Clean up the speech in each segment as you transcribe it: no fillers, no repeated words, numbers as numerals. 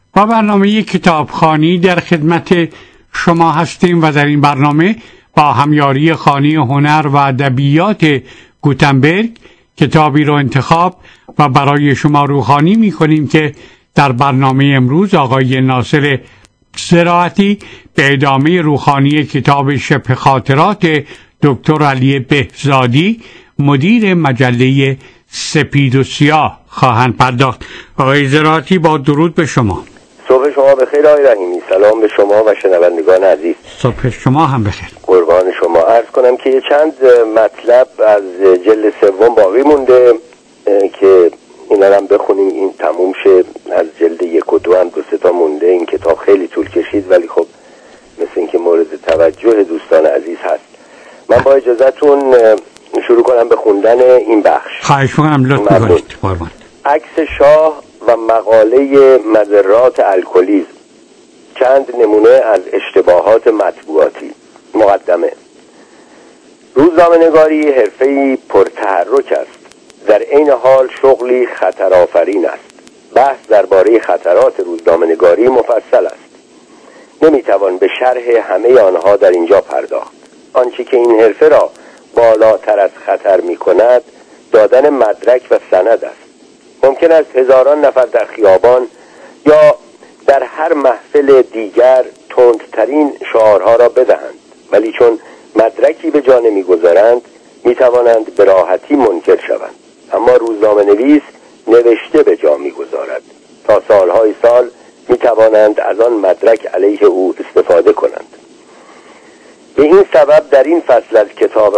با برنامه کتابخوانی در خدمت شما هستیم و در این برنامه با همیاری خانه هنر و ادبیات گوتنبرگ کتابی رو انتخاب و برای شما روخوانی می‌کنیم که در برنامه امروز آقای ناصر زراعتی به ادامه روخوانی کتاب شبه خاطرات دکتر علی بهزادی مدیر مجله سپید و سیاه خواهند پرداخت. آقای زراعتی با درود به شما. صبح شما بخیر آقای رحیمی. سلام به شما و شنوندگان عزیز. صبح شما هم بخیر. قربان شما. عرض کنم که چند مطلب از جلد سوم باقی مونده که اینا هم بخونیم این تموم شه. از جلد 1 و 2 هم 2 تا مونده. این کتاب خیلی طول کشید ولی خب مثل اینکه مورد توجه دوستان عزیز هست. من با اجازهتون شروع کنم به خوندن این بخش. خواهش می‌کنم لطف کنید. قربان. عکس شاه و مقاله مضرات الکلیسم، چند نمونه از اشتباهات مطبوعاتی. مقدمه: روزنامه‌نگاری حرفه‌ای پرتحرک است، در عین حال شغلی خطرآفرین است. بحث درباره خطرات روزنامه‌نگاری مفصل است، نمیتوان به شرح همه آنها در اینجا پرداخت. آنچه که این حرفه را بالاتر از خطر می‌کند دادن مدرک و سند است. ممکن است هزاران نفر در خیابان یا در هر محفل دیگر تندترین شعارها را بدهند، ولی چون مدرکی به جا نمی‌گذارند می‌توانند به راحتی منکر شوند. اما روزنامه‌نویس نوشته به جا می‌گذارد. تا سالهای سال می‌توانند از آن مدرک علیه او استفاده کنند. به این سبب در این فصل از کتاب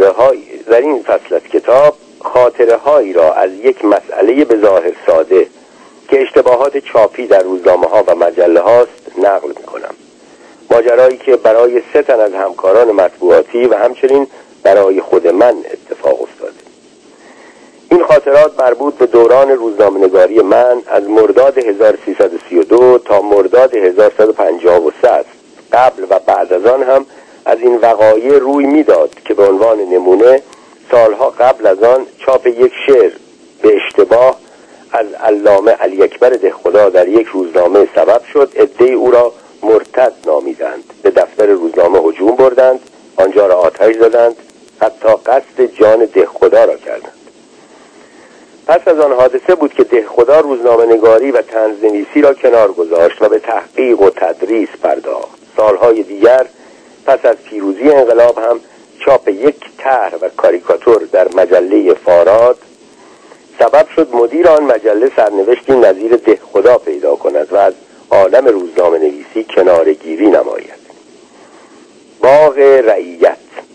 خاطره هایی را از یک مسئله به ظاهر ساده که اشتباهات چاپی در روزنامه ها و مجله هاست نقل می کنم. ماجرایی که برای 3 تن از همکاران مطبوعاتی و همچنین برای خود من اتفاق افتاده. این خاطرات مربوط به دوران روزنامه‌نگاری من از مرداد 1332 تا مرداد 1153 است. قبل و بعد از آن هم از این وقایع روی میداد که به عنوان نمونه سالها قبل از آن چاپ یک شعر به اشتباه از علامه علی اکبر دهخدا در یک روزنامه سبب شد عده‌ای او را مرتد نامیدند. به دفتر روزنامه هجوم بردند، آنجا را آتش زدند، حتی قصد جان دهخدا را کردند. پس از آن حادثه بود که دهخدا روزنامه‌نگاری و طنزنویسی را کنار گذاشت و به تحقیق و تدریس پرداخت. سالهای دیگر پس از پیروزی انقلاب هم چاپ یک طرح و کاریکاتور در مجله فاراد سبب شد مدیر آن مجله سرنوشتی نظیر دهخدا پیدا کند و از عالم روزنامه نویسی کناره‌گیری نماید. باغ رعیت.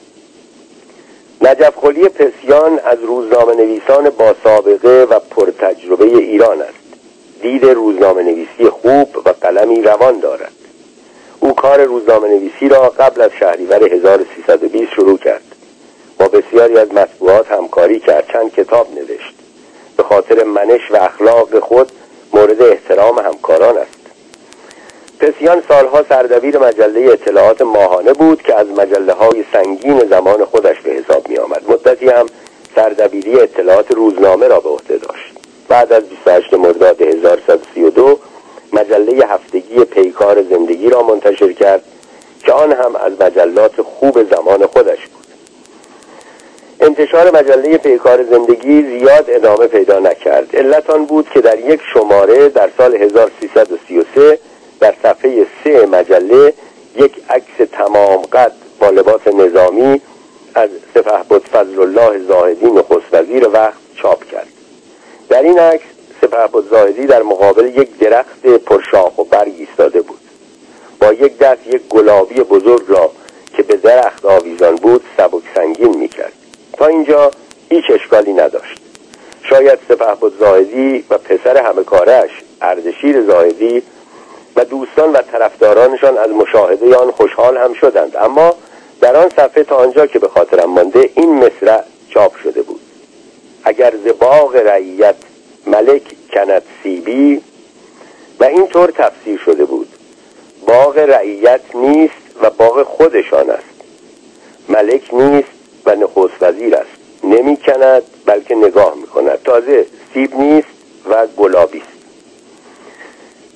نجف قلی پسیان از روزنامه نویسان با سابقه و پرتجربه ایران است. دید روزنامه نویسی خوب و قلمی روان دارد. او کار روزنامه نویسی را قبل از شهریور 1320 شروع کرد. با بسیاری از مطبوعات همکاری کرد، چند کتاب نوشت. به خاطر منش و اخلاق خود مورد احترام همکاران است. پسیان سالها سردبیر مجله اطلاعات ماهانه بود که از مجله‌های سنگین زمان خودش به حساب می آمد. مدتی هم سردبیری اطلاعات روزنامه را به عهده داشت. بعد از 28 مرداد 1132 مجله هفتگی پیکار زندگی را منتشر کرد که آن هم از مجلات خوب زمان خودش بود. انتشار مجله پیکار زندگی زیاد ادامه پیدا نکرد. علت آن بود که در یک شماره در سال 1333 در صفحه 3 مجله یک عکس تمام قد با لباس نظامی از سپهبد فضلالله زاهدی نخست وزیر وقت چاپ کرد. در این عکس سپهبد زاهدی در مقابل یک درخت پرشاخ و برگ ایستاده بود. با یک دست یک گلابی بزرگ را که به درخت آویزان بود سبک سنگین می‌کرد. تا اینجا هیچ اشکالی نداشت. شاید سپهبد زاهدی و پسر همکارش اردشیر زاهدی و دوستان و طرفدارانشان از مشاهده آن خوشحال هم شدند، اما در آن صفحه تا آنجا که به خاطرم مانده این مصرع چاپ شده بود: اگر ز باغ رعیت ملک کند سیبی، و اینطور تفسیر شده بود: باغ رعیت نیست و باغ خودشان است. ملک نیست و نخست وزیر است. نمی کند بلکه نگاه می کند. تازه سیب نیست و گلابی است.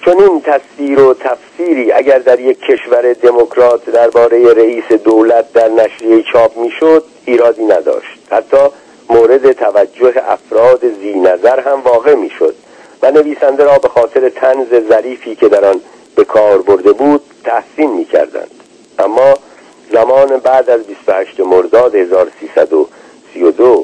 چون این تصویر و تفسیری اگر در یک کشور دموکرات درباره رئیس دولت در نشریه چاپ میشد ایرادی نداشت، حتی مورد توجه افراد ذی نظر هم واقع میشد و نویسنده را به خاطر طنز ظریفی که در آن به کار برده بود تحسین میکردند. اما زمان بعد از 28 مرداد 1332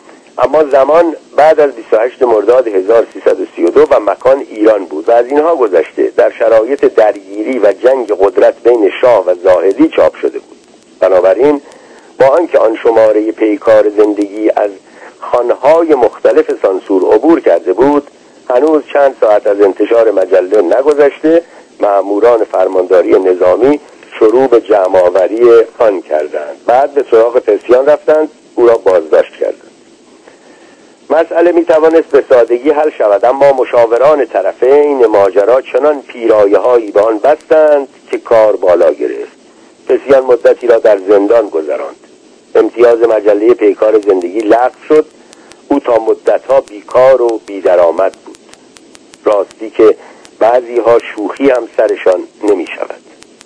و مکان ایران بود و از اینها گذشته در شرایط درگیری و جنگ قدرت بین شاه و زاهدی چاپ شده بود. بنابراین با آنکه آن شماره پیکار زندگی از خوانهای مختلف سانسور عبور کرده بود، هنوز چند ساعت از انتشار مجله نگذشته مأموران فرمانداری نظامی شروع به جمع‌آوری آن کردند. بعد به سراغ فسیان رفتند، او را بازداشت کردند. مسئله می توانست به سادگی حل شود، اما مشاوران طرفین ماجرا چنان پیرایه‌هایی به آن بستند که کار بالا گرفت. فسیان مدتی را در زندان گذراند. امتیاز مجله پیکار زندگی لغو شد. او تا مدتها بیکار و بی‌درآمد بود. راستی که بعضی ها شوخی هم سرشان نمی شود.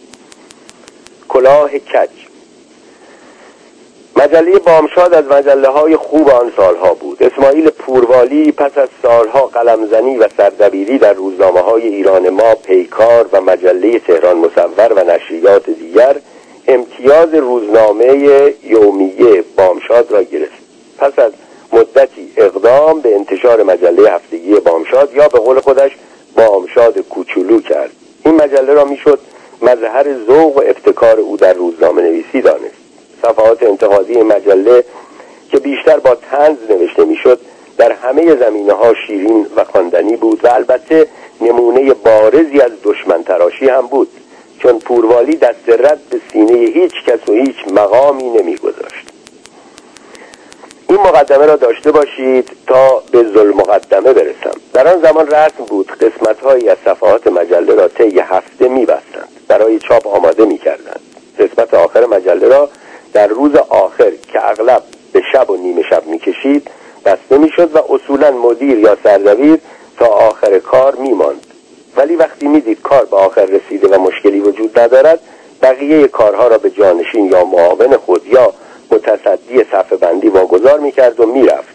کلاه کج. مجله بامشاد از مجله های خوب آن سالها بود. اسماعیل پوروالی پس از سالها قلمزنی و سردبیری در روزنامه های ایران ما، پیکار و مجله تهران مصور و نشریات دیگر، امتیاز روزنامه یومیه بامشاد را گرفت. پس از مدتی اقدام به انتشار مجله هفتگی بامشاد یا به قول خودش بامشاد کوچولو کرد. این مجله را میشد مظهر ذوق و ابتکار او در روزنامه نویسی دانست. صفحات انتقادی مجله که بیشتر با طنز نوشته میشد در همه زمینه‌ها شیرین و خواندنی بود و البته نمونه بارزی از دشمن تراشی هم بود، چون پوروالی دست رد به سینه هیچ کس و هیچ مقامی نمیگذاشت. این مقدمه را داشته باشید تا به ذوالمقدمه برسم. در آن زمان رسم بود قسمت‌هایی از صفحات مجله را طی هفته می‌بستند، برای چاپ آماده می‌کردند. قسمت آخر مجله را در روز آخر که اغلب به شب و نیمه شب می‌کشید بسته می‌شد و اصولاً مدیر یا سردبیر تا آخر کار می‌ماند. ولی وقتی می‌دید کار به آخر رسیده و مشکلی وجود ندارد، بقیه کارها را به جانشین یا معاون خود یا متصدی صفحه بندی واگذار می‌کرد و می‌رفت.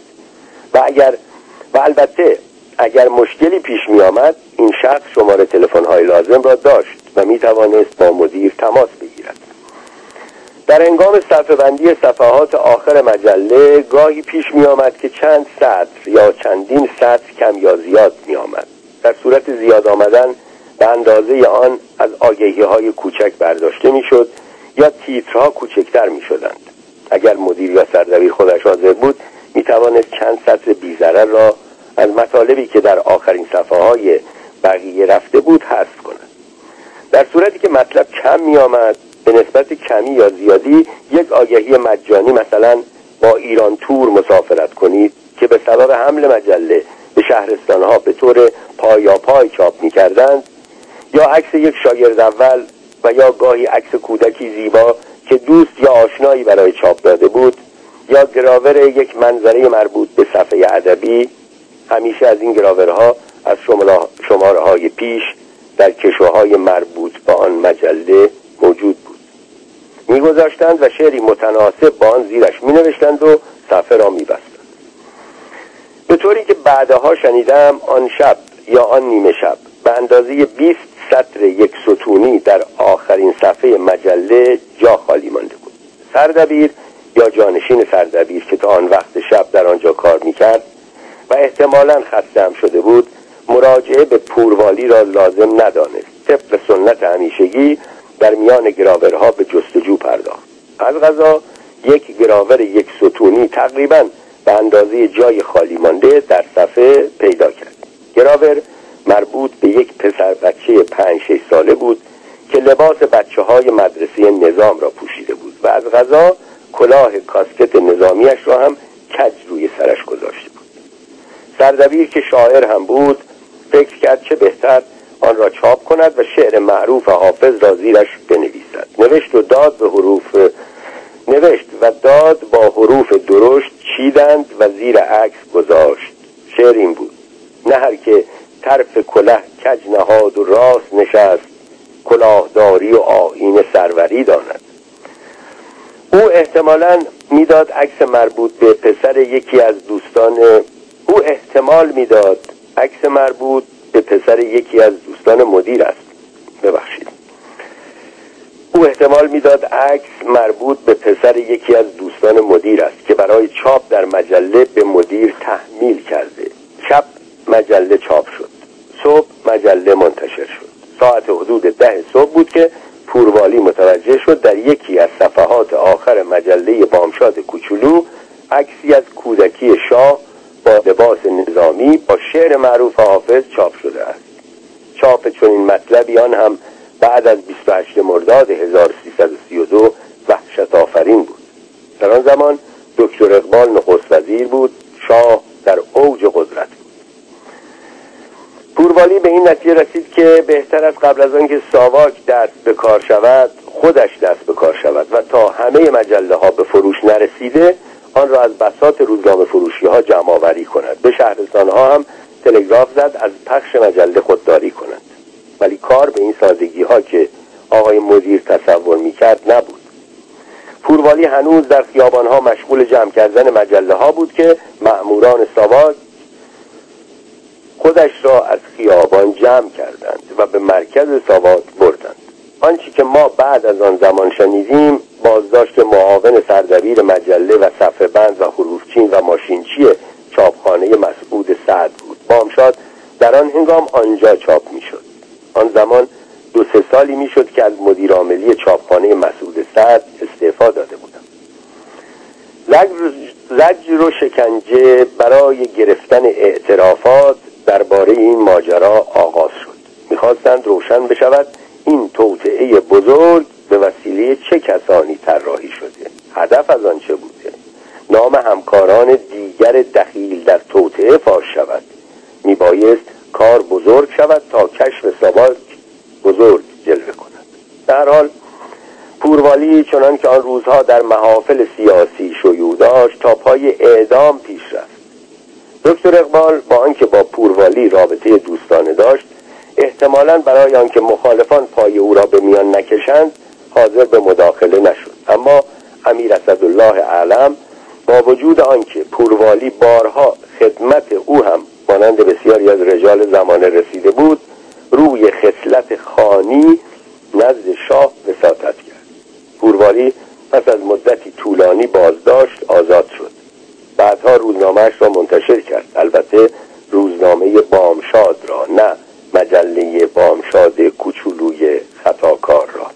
و البته اگر مشکلی پیش می‌آمد، این شخص شماره تلفن‌های لازم را داشت و می‌توانست با مدیر تماس بگیرد. در هنگام صفحه بندی صفحات آخر مجله گاهی پیش می‌آمد که چند سطر یا چندین سطر کم یا زیاد می‌آمد. در صورت زیاد آمدن به اندازه آن از آگهی‌های کوچک برداشته می‌شد یا تیترها کوچکتر می‌شدند. اگر مدیر یا سردبیر خودش حاضر بود می‌توانست چند سطر بی‌ضرر را از مطالبی که در آخرین صفحه‌های بقیه رفته بود حذف کند. در صورتی که مطلب کم می‌آمد، به نسبت کمی یا زیادی یک آگهی مجانی، مثلا با ایران تور مسافرت کنید، که به سبب حمل مجله به شهرستانها به طور پایاپای چاپ می‌کردند، یا عکس یک شاگرد اول و یا گاهی عکس کودکی زیبا که دوست یا آشنایی برای چاپ داده بود، یا گراور یک منظره مربوط به صفحه ادبی، همیشه از این گراورها از شماره‌های پیش در کشوهای مربوط به آن مجله موجود بود. می‌گذاشتند و شعری متناسب با آن زیرش می‌نوشتند و صفحه را می‌بستند. به طوری که بعدها شنیدم آن شب یا آن نیمه شب به اندازه 20 سطر یک ستونی در آخرین صفحه مجله جا خالی مانده بود. سردبیر یا جانشین سردبیر که تا آن وقت شب در آنجا کار می‌کرد و احتمالاً خسته هم شده بود، مراجعه به پوروالی را لازم ندانست. طبق سنت همیشگی در میان گراورها به جستجو پرداخت. از قضا یک گراور یک ستونی تقریباً به اندازه جای خالی مانده در صفحه پیدا کرد. گراور مربوط به یک پسر بچه 5-6 ساله بود که لباس بچه‌های مدرسه نظام را پوشیده بود و از قضا کلاه کاسکت نظامیش را هم کج روی سرش گذاشته بود. سردبیر که شاعر هم بود فکر کرد چه بهتر آن را چاپ کند و شعر معروف حافظ را زیرش بنویسد. نوشت و داد با حروف درشت چیدند و زیر عکس گذاشت. شعر این بود: نه هر که طرف کله کج نهاد و راست نشست، کلاهداری و آیین سروری داند. او احتمال میداد عکس مربوط به پسر یکی از دوستان مدیر است. او احتمال میداد عکس مربوط به پسر یکی از دوستان مدیر است که برای چاپ در مجله به مدیر تحمیل کرده. شب مجله چاپ شد، صبح مجله منتشر شد. ساعت حدود 10 صبح بود که پوروالی متوجه شد در یکی از صفحات آخر مجله بامشاد کوچولو عکسی از کودکی شاه با لباس نظامی با شعر معروف حافظ چاپ شده است. چاپ چنین مطلبی، آن هم بعد از 28 مرداد 1332 وحشت آفرین بود. در آن زمان دکتر اقبال نخست وزیر بود، شاه در اوج قدرت بود. پوروالی به این نتیجه رسید که بهتر است قبل از آنکه ساواک دست به کار شود خودش دست به کار شود و تا همه مجله ها به فروش نرسیده آن را از بساط روزنامه فروشی ها جمع آوری کند. به شهرستان ها هم تلگراف زد از پخش مجله خودداری کنند. ولی کار به این سادگی ها که آقای مدیر تصور میکرد نبود. پوروالی هنوز در خیابان ها مشغول جمع کردن مجله ها بود که مأموران ساواک خودش را از خیابان جمع کردند و به مرکز ساواک بردند. آنچه که ما بعد از آن زمان شنیدیم بازداشت معاون سردبیر مجله و صفحه بند و حروفچین و ماشینچی چاپخانه مسعود سعد بود. بامشاد در آن هنگام آنجا چاپ میشد. آن زمان 2-3 سالی میشد که از مدیر عاملی چاپخانه مسعود سعد استعفا داده بودم. زجر و شکنجه برای گرفتن اعترافات درباره این ماجرا آغاز شد. میخواستند روشن بشود این توطئه بزرگ به وسیله چه کسانی طراحی شده، هدف از آن چه بوده، نام همکاران دیگر دخیل در توطئه فاش شود. میبایست کار بزرگ شود تا کشف ساواک بزرگ جلوه کند. در حال پوروالی چنان که آن روزها در محافل سیاسی شیوع داشت تا پای اعدام پیش رفت. دکتر اقبال با آنکه با پوروالی رابطه دوستانه داشت احتمالاً برای آنکه مخالفان پای او را به میان نکشند حاضر به مداخله نشد. اما امیر اسدالله اعلم با وجود آنکه پوروالی بارها خدمت او هم مانند بسیاری از رجال زمانه رسیده بود روی خصلت خانی نزد شاه وساطت کرد. پوروالی پس از مدتی طولانی بازداشت آزاد شد. بعدها روزنامه‌اش را منتشر کرد، البته روزنامه بامشاد را، نه مجله بامشاد کوچولوی خطاکار را.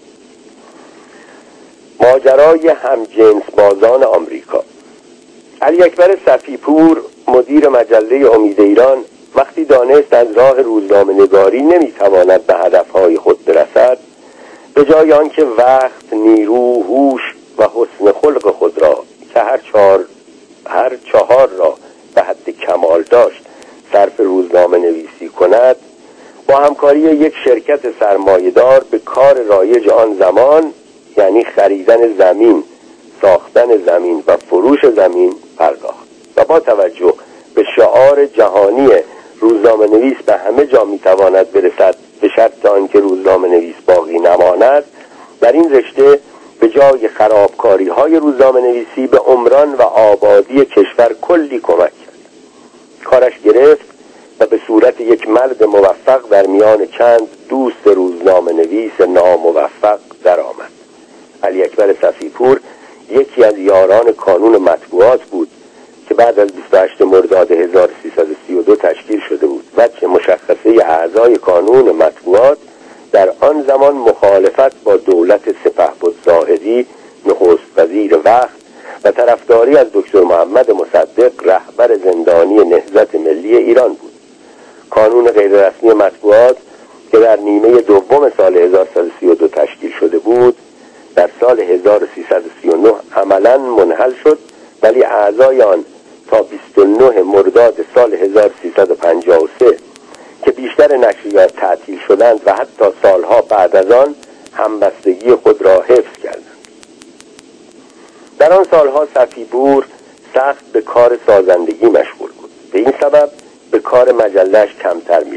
ماجرای همجنس بازان آمریکا. علی اکبر صفیپور مدیر مجله امید ایران وقتی دانست از راه روزنامه نگاری نمیتواند به هدفهای خود برسد، به جای آنکه وقت، نیرو، هوش و حسن خلق خود را که هر چهار را به حد کمال داشت صرف روزنامه نویسی کند، با همکاری یک شرکت سرمایه‌دار به کار رایج آن زمان، یعنی خریدن زمین، ساختن زمین و فروش زمین پرداخت و با توجه به شعار جهانی روزنامه نویس به همه جا میتواند برسد به شرط آنکه روزنامه نویس باقی نماند، در این رشته به جای خرابکاری های روزنامه نویسی به عمران و آبادی کشور کلی کمک کرد. کارش گرفت و به صورت یک مرد موفق در میان چند دوست روزنامه نویس ناموفق درآمد. علی اکبر صفیپور یکی از یاران کانون مطبوعات بود که بعد از 28 مرداد 1332 تشکیل شده بود. وجه مشخصه اعضای کانون مطبوعات در آن زمان مخالفت با دولت سپهبد زاهدی نخست وزیر وقت و طرفداری از دکتر محمد مصدق رهبر زندانی نهضت ملی ایران بود. کانون غیررسمی مطبوعات که در نیمه دوم سال 1332 تشکیل شده بود در سال 1339 عملاً منحل شد، ولی اعضای آن تا 29 مرداد سال 1353 که بیشتر نشریات تعطیل شدند و حتی سالها بعد از آن همبستگی خود را حفظ کردند. در آن سالها صفیپور سخت به کار سازندگی مشغول بود. به این سبب به کار مجله‌اش کمتر می‌رسید.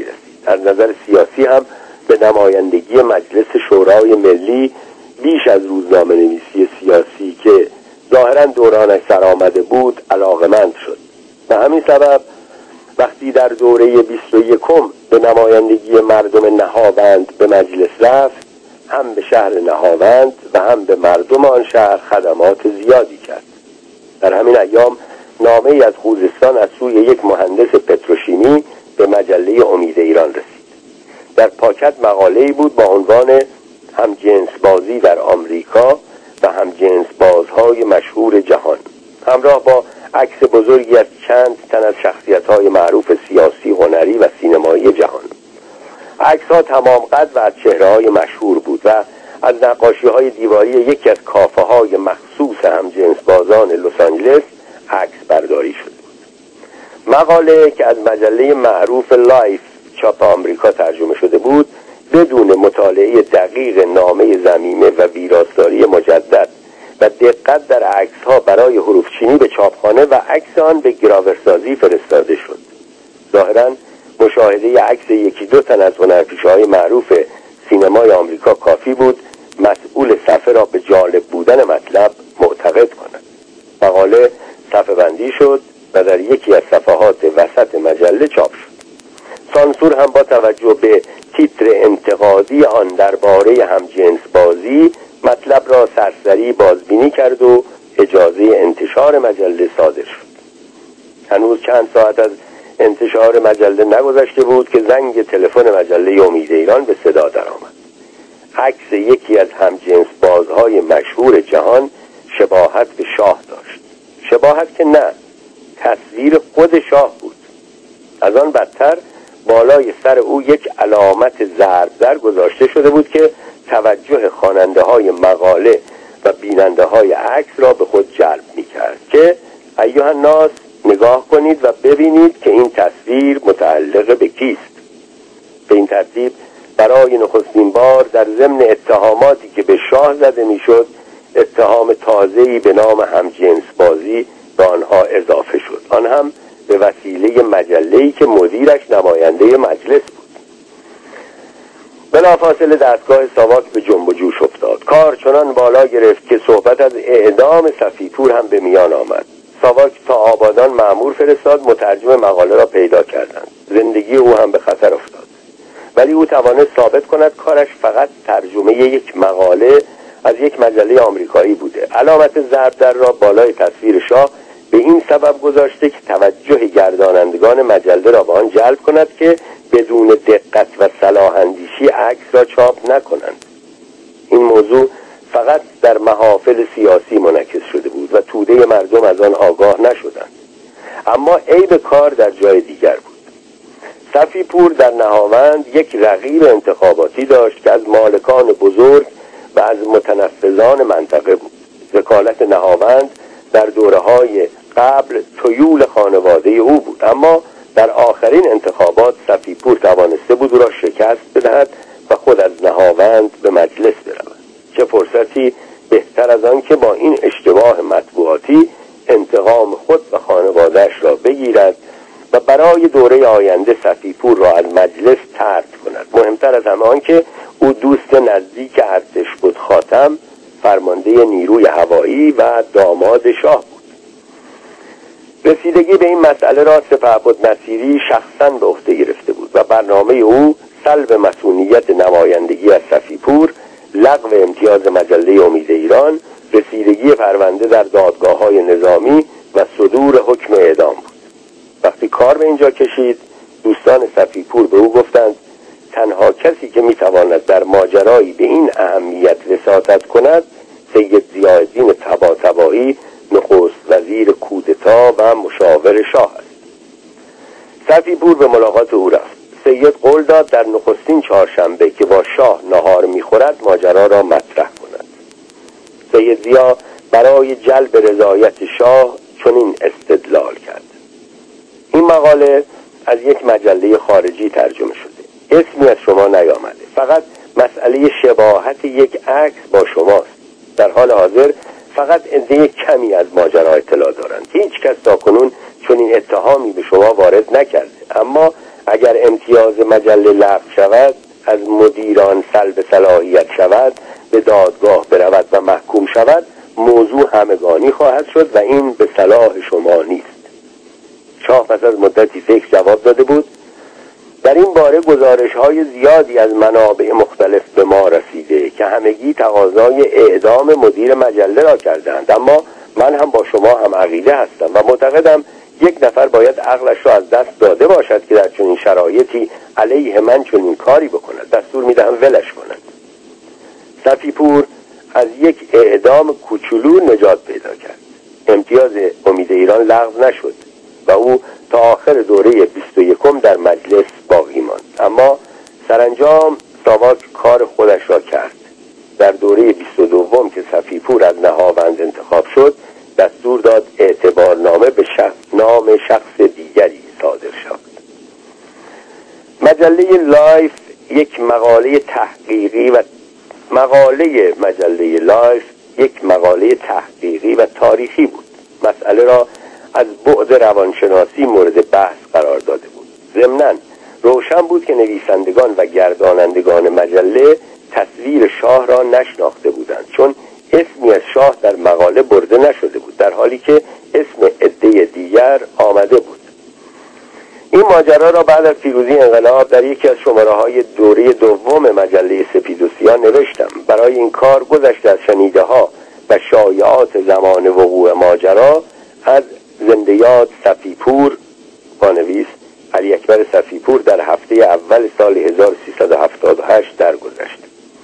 از نظر سیاسی هم به نمایندگی مجلس شورای ملی بیش از روزنامه نویسی سیاسی که ظاهراً دورانش سرآمده بود علاقمند شد. به همین سبب وقتی در دوره 21 به نمایندگی مردم نهاوند به مجلس رفت، هم به شهر نهاوند و هم به مردم آن شهر خدمات زیادی کرد. در همین ایام نامه‌ای از خوزستان از سوی یک مهندس پتروشیمی به مجله امید ایران رسید. در پاکت مقاله‌ای بود با عنوان همجنس بازی در آمریکا و همجنس بازهای مشهور جهان، همراه با عکس بزرگی از چند تن از شخصیت‌های معروف سیاسی، هنری و سینمایی جهان. عکس‌ها تمام قد و از چهره‌های مشهور بود و از نقاشی‌های دیواری یکی از کافه‌های مخصوص همجنس بازان لس آنجلس عکس برداری شده بود. مقاله که از مجله معروف لایف چاپ آمریکا ترجمه شده بود، بدون مطالعه دقیق نامه ضمیمه و ویراستاری مجدد و دقت در عکس‌ها برای حروفچینی به چاپخانه و عکس آن به گراورسازی فرستاده شد. ظاهراً مشاهده عکس یکی دو تن از هنرپیشه‌های معروف سینمای آمریکا کافی بود مسئول صفحه را به جالب بودن مطلب معتقد کند. مقاله صفحه‌بندی شد و در یکی از صفحات وسط مجله چاپ شد. سانسور هم با توجه به تیتر انتقادی آن درباره همجنس بازی مطلب را سرسری بازبینی کرد و اجازه انتشار مجله صادر شد. هنوز چند ساعت از انتشار مجله نگذشته بود که زنگ تلفن مجله امید ایران به صدا درآمد. عکس یکی از همجنس بازهای مشهور جهان شباهت به شاه داشت. شباهت که نه، تصویر خود شاه بود. از آن بدتر بالای سر او یک علامت ضرب گذاشته شده بود که توجه خواننده‌های مقاله و بیننده‌های عکس را به خود جلب می‌کرد که ایها الناس نگاه کنید و ببینید که این تصویر متعلق به کیست. به این ترتیب برای نخستین بار در ضمن اتهاماتی که به شاه زده میشد، اتهام تازه‌ای به نام همجنس بازی به آنها اضافه شد، آن هم به وسیله مجله‌ای که مدیرش نماینده مجلس بود. بلافاصله دستگاه ساواک به جنب و جوش افتاد. کار چنان بالا گرفت که صحبت از اعدام صفیپور هم به میان آمد. ساواک تا آبادان مأمور فرستاد مترجم مقاله را پیدا کردند. زندگی او هم به خطر افتاد، ولی او توانست ثابت کند کارش فقط ترجمه یک مقاله از یک مجله آمریکایی بوده. علامت ضرب در را بالای تصویر شاه به این سبب گذاشته که توجه گردانندگان مجله را به آن جلب کند که بدون دقت و صلاح اندیشی عکس را چاپ نکنند. این موضوع فقط در محافل سیاسی منعکس شده بود و توده مردم از آن آگاه نشدند. اما عیب کار در جای دیگر بود. صفیپور در نهاوند یک رقیب انتخاباتی داشت که از مالکان بزرگ و از متنفذان منطقه بود. وکالت نهاوند در دوره‌های قبل طیول خانواده او بود، اما در آخرین انتخابات صفیپور توانسته بود او را شکست بدهد و خود از نهاوند به مجلس برود. چه فرصتی بهتر از آن که با این اشتباه مطبوعاتی انتقام خود و خانواده‌اش را بگیرد و برای دوره آینده صفیپور را از مجلس طرد کند. مهمتر از همه آن که او دوست نزدیک ارتش بود خاتم، فرمانده نیروی هوایی و داماد شاه بود. رسیدگی به این مسئله را سپهبد نصیری شخصاً به عهده گرفته بود و برنامه او سلب مسئولیت نمایندگی از صفیپور، لغو امتیاز مجله امید ایران، رسیدگی پرونده در دادگاه‌های نظامی و صدور حکم اعدام بود. وقتی کار به اینجا کشید، دوستان صفیپور به او گفتند تنها کسی که میتواند در ماجرایی به این اهمیت وساطت کند سید ضیاءالدین طباطبایی، نخست وزیر کودتا و مشاور شاه است. صفیپور به ملاقات او رفت. سید قول داد در نخستین چهارشنبه که با شاه نهار میخورد ماجرا را مطرح کند. سید ضیاء برای جلب رضایت شاه چنین استدلال کرد: این مقاله از یک مجله خارجی ترجمه شده، اسمی از شما نیامده، فقط مسئله شباهت یک عکس با شماست. در حال حاضر فقط عده کمی از ماجرا اطلاع دارند. هیچ کس تاکنون چنین اتهامی به شما وارد نکرده، اما اگر امتیاز مجله لغو شود، از مدیران سلب صلاحیت شود، به دادگاه برود و محکوم شود، موضوع همگانی خواهد شد و این به صلاح شما نیست. شاه پس از مدتی فکر جواب داده بود: در این باره گزارش‌های زیادی از منابع مختلف به ما رسیده که همگی تقاضای اعدام مدیر مجله را کردند، اما من هم با شما هم عقیده هستم و معتقدم یک نفر باید عقلش را از دست داده باشد که در چنین شرایطی علیه من چنین کاری بکند. دستور میدهم ولش کنند. صفیپور از یک اعدام کوچولو نجات پیدا کرد. امتیاز امید ایران لغو نشد و او تا آخر دوره 21 در مجلس باقی ماند، اما سرانجام ساواک کار خودش را کرد. در دوره 22 که صفیپور از نهاوند انتخاب شد، دستور داد اعتبارنامه به نام شخص دیگری صادر شد. مجله لایف یک مقاله تحقیقی و تاریخی بود. مسئله را از بعد روانشناسی مورد بحث قرار داده بود. ضمناً روشن بود که نویسندگان و گردانندگان مجله تصویر شاه را نشناخته بودند، چون اسمی از شاه در مقاله برده نشده بود، در حالی که اسم عده دیگر آمده بود. این ماجرا را بعد از پیروزی انقلاب در یکی از شماره‌های دوره دوم مجله سپید و سیاه نوشتم. برای این کار گذشته از شنیده‌ها و شایعات زمان وقوع ماجرا از زنده یاد صفیپور، پانویس علی اکبر صفیپور، در هفته اول سال 1378 درگذشت.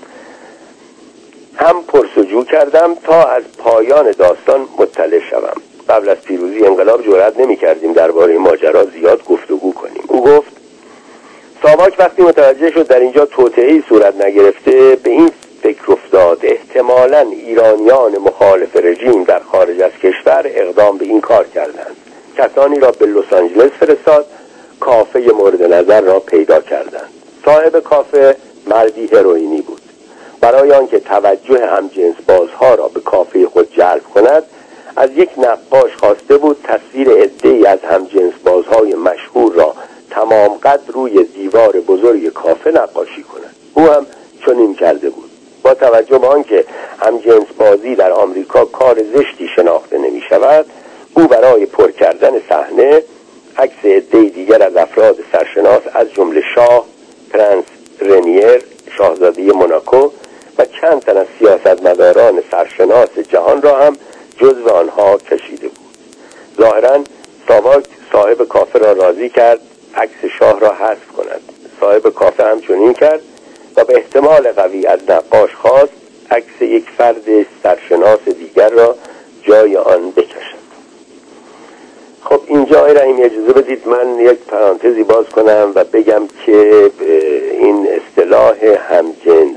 هم پرسجو کردم تا از پایان داستان مطلع شوم. قبل از پیروزی انقلاب جرئت نمی‌کردیم درباره ماجرا زیاد گفتگو کنیم. او گفت: ساواک وقتی متوجه شد در اینجا توطئه‌ای صورت نگرفته، به این فکر افتاد احتمالاً ایرانیان مخالف رژیم در خارج از کشور اقدام به این کار کردند. کسانی را به لس آنجلس فرستاد، کافه مورد نظر را پیدا کردند. صاحب کافه مردی هروئینی بود. برای آنکه توجه همجنس بازها را به کافه خود جلب کند، از یک نقاش خواسته بود تصویر عده‌ای از همجنس بازهای مشهور را تمام قد روی دیوار بزرگ کافه نقاشی کند. او هم چنین کرده بود. با توجه به آنکه همجنس بازی در آمریکا کار زشتی شناخته نمی شود، او برای پر کردن صحنه عکس عده‌ای دیگر از افراد سرشناس از جمله شاه، پرنس رنیر شاهزاده موناکو و چند تن از سیاستمداران سرشناس جهان را هم جزو آنها کشیده بود. ظاهراً ساواک صاحب کافه را راضی کرد عکس شاه را حذف کند. صاحب کافه هم چنین کرد و به احتمال قوی از نقاش خواست عکس یک فرد سرشناس دیگر را جای آن بکشد. خب اینجا آقای رحیمی اجازه بدید من یک پرانتزی باز کنم و بگم که این اصطلاح همجنس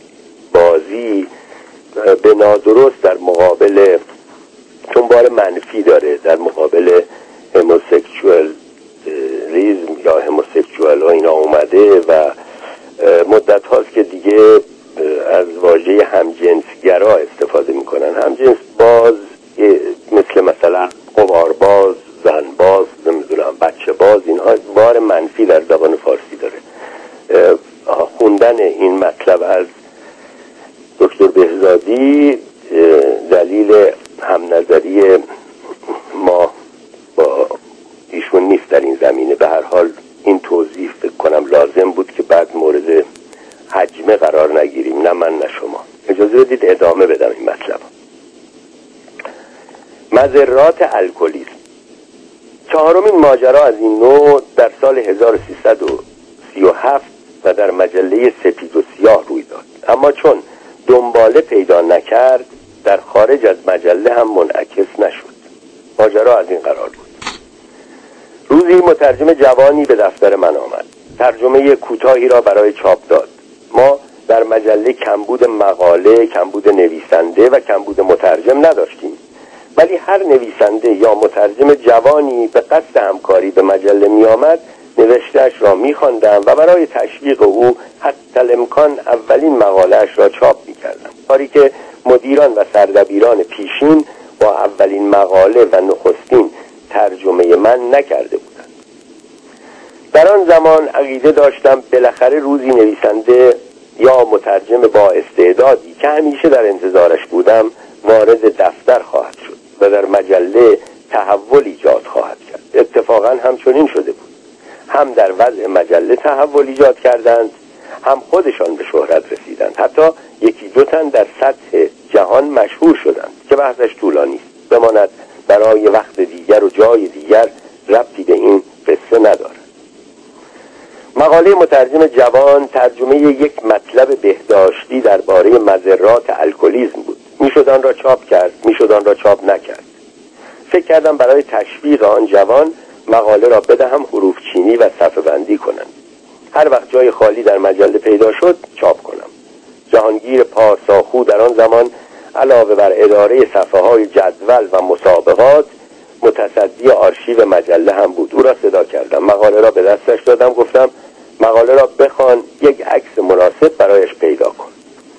بازی به نادرست در مقابل، چون بار منفی داره، در مقابل هموسکسوال ریزم یا هموسکسوال ها اینا اومده و مدت هاست که دیگه از واژه همجنسگرا استفاده میکنن. همجنس باز مثل مثلا قمارباز، زنباز، نمیدونم بچه باز، اینها بار منفی در زبان فارسی داره. خوندن این مطلب از دکتر بهزادی دلیل همنظری ما با ایشون نیست در این زمینه. به هر حال این توضیح فکر کنم لازم بود که بعد مورد حجمه قرار نگیریم، نه من نه شما. اجازه بدید ادامه بدم این مطلب. مضرات الکلیسم. چهارمین ماجرا از این نوع در سال 1337 و در مجله سپید و سیاه روی داد، اما چون دنباله پیدا نکرد در خارج از مجله هم منعکس نشد. ماجرا از این قرار بود: روزی مترجم جوانی به دفتر من آمد. ترجمه کوتاهی را برای چاپ داد. ما در مجله کمبود مقاله، کمبود نویسنده و کمبود مترجم نداشتیم، ولی هر نویسنده یا مترجم جوانی به قصد همکاری به مجله می آمد، نوشته‌اش را می خواندم و برای تشویق او حتی الامکان اولین مقاله‌اش را چاپ می کردم، کاری که مدیران و سردبیران پیشین با اولین مقاله و نخستین ترجمه من نکرده بودند. در آن زمان عقیده داشتم بالاخره روزی نویسنده یا مترجم با استعدادی که همیشه در انتظارش بودم وارد دفتر خواهد شد و در مجله تحول ایجاد خواهد کرد. اتفاقا همچنین شده بود. هم در وضع مجله تحول ایجاد کردند، هم خودشان به شهرت رسیدند. حتی یکی دو تن در سطح جهان مشهور شدند که بحثش طولانی است، بماند برای وقت دیگر و جای دیگر ربطی به این قصه ندارد. مقاله مترجم جوان ترجمه یک مطلب بهداشتی درباره مضرات الکلیسم بود. میشد آن را چاپ کرد، میشد آن را چاپ نکرد. فکر کردم برای تشویق آن جوان مقاله را بدهم حروف چینی و صفحه بندی کنند. هر وقت جای خالی در مجله پیدا شد چاپ کنم. جهانگیر پارساخو در آن زمان علاوه بر اداره صفحه‌های جدول و مسابقات متصدی آرشیو مجله هم بود. او را صدا کردم، مقاله را به دستش دادم، گفتم مقاله را بخوان، یک عکس مناسب برایش پیدا کن.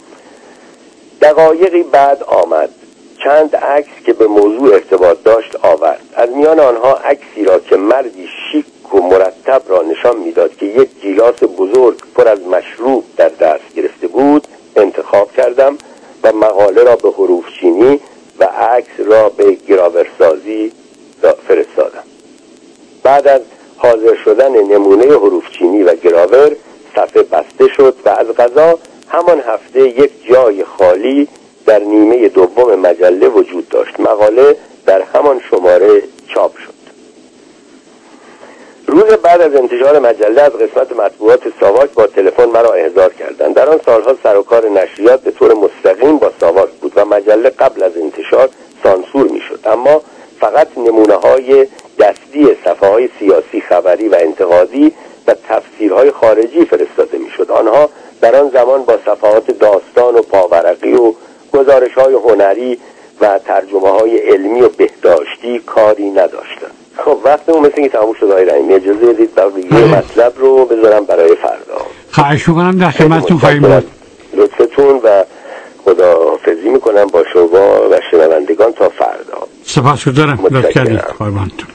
دقایقی بعد آمد، چند عکس که به موضوع ارتباط داشت آورد. از میان آنها عکسی را که مردی شیک و مرتب را نشان میداد که یک گیلاس بزرگ پر از مشروب در دست گرفته بود انتخاب کردم و مقاله را به حروف چینی و عکس را به گراورسازی فرستادم. بعد از حاضر شدن نمونه حروف چینی و گراور صفحه بسته شد و از قضا همان هفته یک جای خالی در نیمه دوم مجله وجود داشت. مقاله در همان شماره چاپ شد. روز بعد از انتشار مجله از قسمت مطبوعات ساواک با تلفن مرا احضار کردند. در آن سالها سر و کار نشریات به طور مستقیم با ساواک بود و مجله قبل از انتشار سانسور میشد، اما فقط نمونه‌های دستی صفحه‌های سیاسی، خبری و انتقادی و تفسیرهای خارجی فرستاده میشد. آنها در آن زمان با صفحات داستان و پاورقی و گزارش‌های هنری و ترجمه‌های علمی و بهداشتی کاری نداشتند. خب وقتمون مثل اینکه تموم شد. آقای رحیمی اجازه بدید بقیه مطلب رو بذارم برای فردا. خواهش می‌کنم، در خدمتتون خواهیم بود. لطفتون و خداحافظی می‌کنم با شما و شنوندگان تا فردا. سپاسگزارم. لطف کردید. قربانتون.